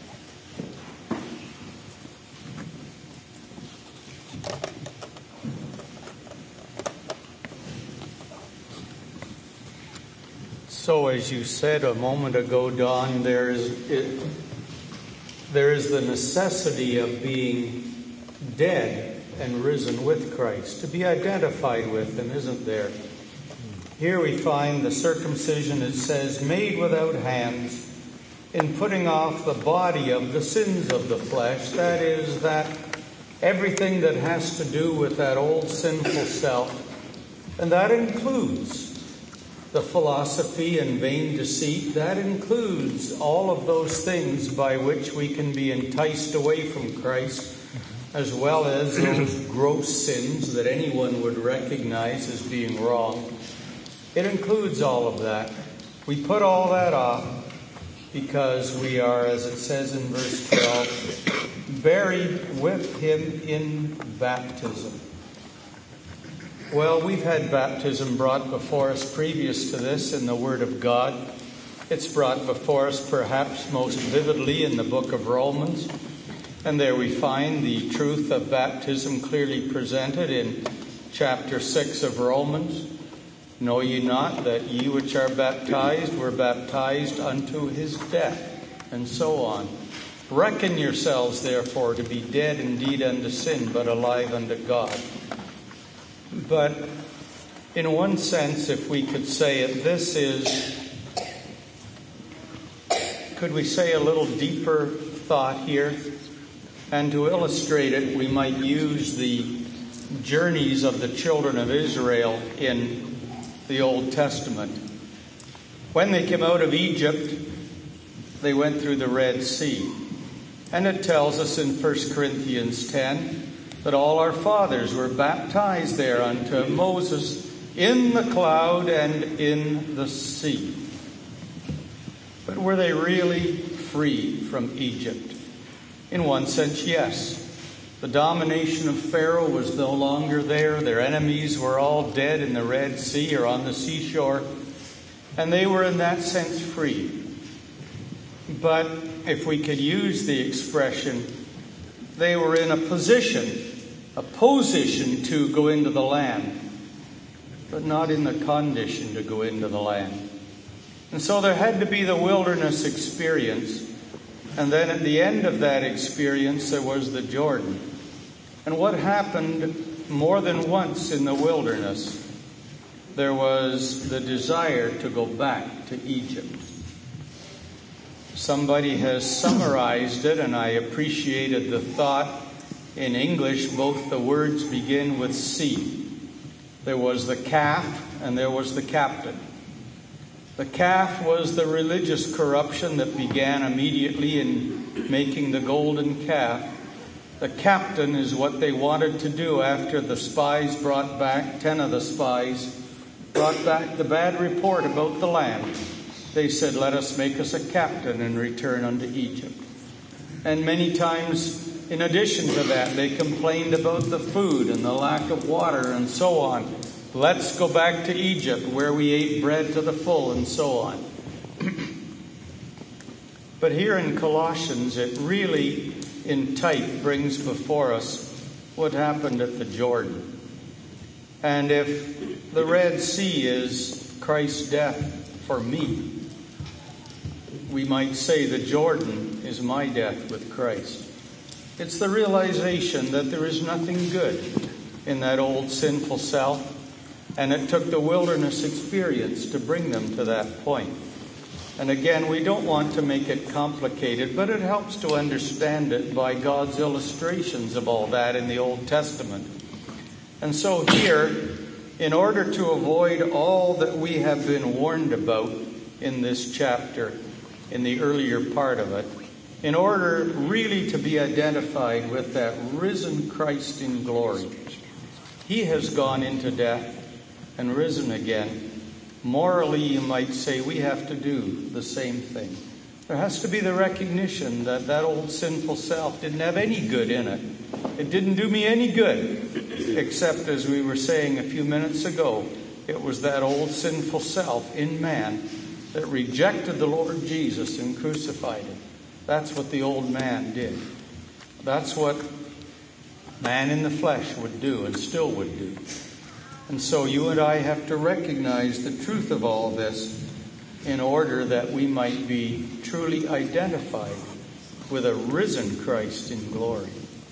So as you said a moment ago, Don, there is it, there is the necessity of being dead and risen with Christ, to be identified with him, isn't there? Here we find the circumcision, it says, made without hands, in putting off the body of the sins of the flesh. That is, that everything that has to do with that old sinful self. And that includes the philosophy and vain deceit. That includes all of those things by which we can be enticed away from Christ, as well as those gross sins that anyone would recognize as being wrong. It includes all of that. We put all that off because we are, as it says in verse twelve, buried with him in baptism. Well, we've had baptism brought before us previous to this in the Word of God. It's brought before us perhaps most vividly in the book of Romans. And there we find the truth of baptism clearly presented in chapter six of Romans. Know ye not that ye which are baptized were baptized unto his death? And so on. Reckon yourselves therefore to be dead indeed unto sin, but alive unto God. But in one sense, if we could say it, this is could we say, a little deeper thought here? And to illustrate it, we might use the journeys of the children of Israel in the Old Testament. When they came out of Egypt, they went through the Red Sea. And it tells us in First Corinthians ten that all our fathers were baptized there unto Moses in the cloud and in the sea. But were they really free from Egypt? In one sense, yes. The domination of Pharaoh was no longer there. Their enemies were all dead in the Red Sea or on the seashore. And they were in that sense free. But if we could use the expression, they were in a position, a position to go into the land, but not in the condition to go into the land. And so there had to be the wilderness experience. And then at the end of that experience, there was the Jordan. And what happened more than once in the wilderness, there was the desire to go back to Egypt. Somebody has summarized it, and I appreciated the thought. In English, both the words begin with C. There was the calf and there was the captain. The calf was the religious corruption that began immediately in making the golden calf. The captain is what they wanted to do after the spies brought back, ten of the spies, brought back the bad report about the land. They said, let us make us a captain and return unto Egypt. And many times, in addition to that, they complained about the food and the lack of water and so on. Let's go back to Egypt where we ate bread to the full and so on. But here in Colossians, it really, in type, brings before us what happened at the Jordan. And if the Red Sea is Christ's death for me, we might say the Jordan is my death with Christ. It's the realization that there is nothing good in that old sinful self, and it took the wilderness experience to bring them to that point. And again, we don't want to make it complicated, but it helps to understand it by God's illustrations of all that in the Old Testament. And so here, in order to avoid all that we have been warned about in this chapter, in the earlier part of it, in order really to be identified with that risen Christ in glory, he has gone into death and risen again. Morally, you might say, we have to do the same thing. There has to be the recognition that that old sinful self didn't have any good in it. It didn't do me any good, except, as we were saying a few minutes ago, it was that old sinful self in man that rejected the Lord Jesus and crucified him. That's what the old man did. That's what man in the flesh would do and still would do. And so you and I have to recognize the truth of all this in order that we might be truly identified with a risen Christ in glory.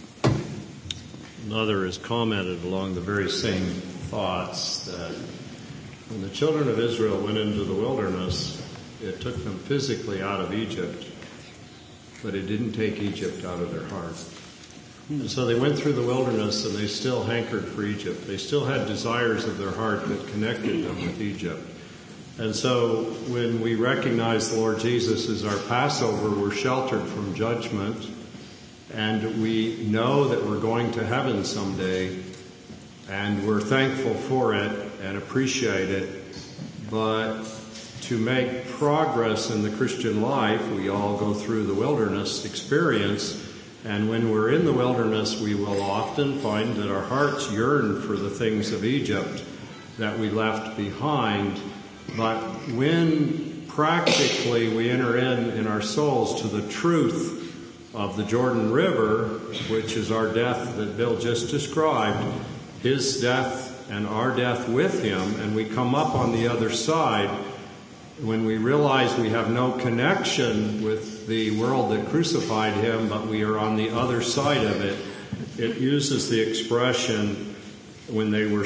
Another has commented along the very same thoughts that when the children of Israel went into the wilderness, it took them physically out of Egypt, but it didn't take Egypt out of their heart. And so they went through the wilderness and they still hankered for Egypt. They still had desires of their heart that connected them with Egypt. And so when we recognize the Lord Jesus as our Passover, we're sheltered from judgment, and we know that we're going to heaven someday, and we're thankful for it and appreciate it. But to make progress in the Christian life, we all go through the wilderness experience. And when we're in the wilderness, we will often find that our hearts yearn for the things of Egypt that we left behind. But when practically we enter in in our souls to the truth of the Jordan River, which is our death that Bill just described, his death and our death with him, and we come up on the other side, when we realize we have no connection with the world that crucified him, but we are on the other side of it, it uses the expression when they were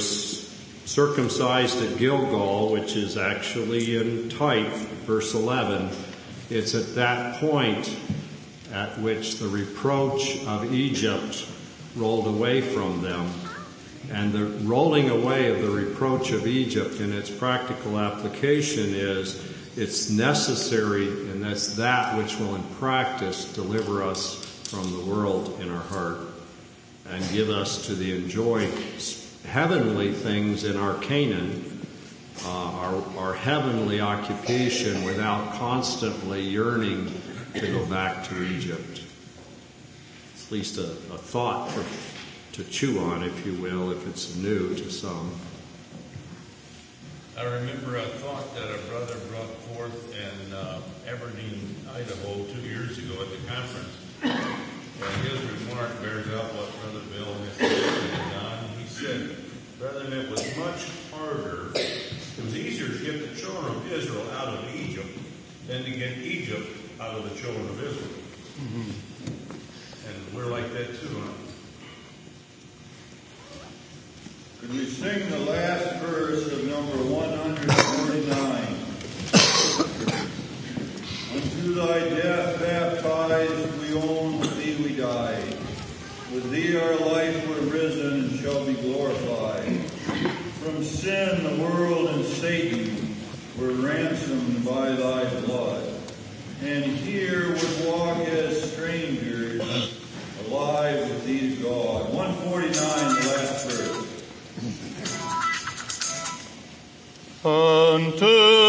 circumcised at Gilgal, which is actually in type, verse eleven, It's at that point at which the reproach of Egypt rolled away from them. And the rolling away of the reproach of Egypt in its practical application is it's necessary, and that's that which will in practice deliver us from the world in our heart and give us to the enjoy heavenly things in our Canaan, uh, our, our heavenly occupation, without constantly yearning to go back to Egypt. It's at least a, a thought for to chew on, if you will, if it's new to some. I remember a thought that a brother brought forth in uh, Aberdeen, Idaho, two years ago at the conference. And his remark bears out what Brother Bill has said done. He said, brethren, it was much harder, it was easier to get the children of Israel out of Egypt than to get Egypt out of the children of Israel. Mm-hmm. And we're like that too, huh? Could we sing the last verse of number one forty-nine? Unto thy death baptized, we own, with thee we died. With thee our life were risen and shall be glorified. From sin, the world, and Satan were ransomed by thy blood. And here would walk as strangers, alive with thee to God. one forty-nine, the last verse. Unto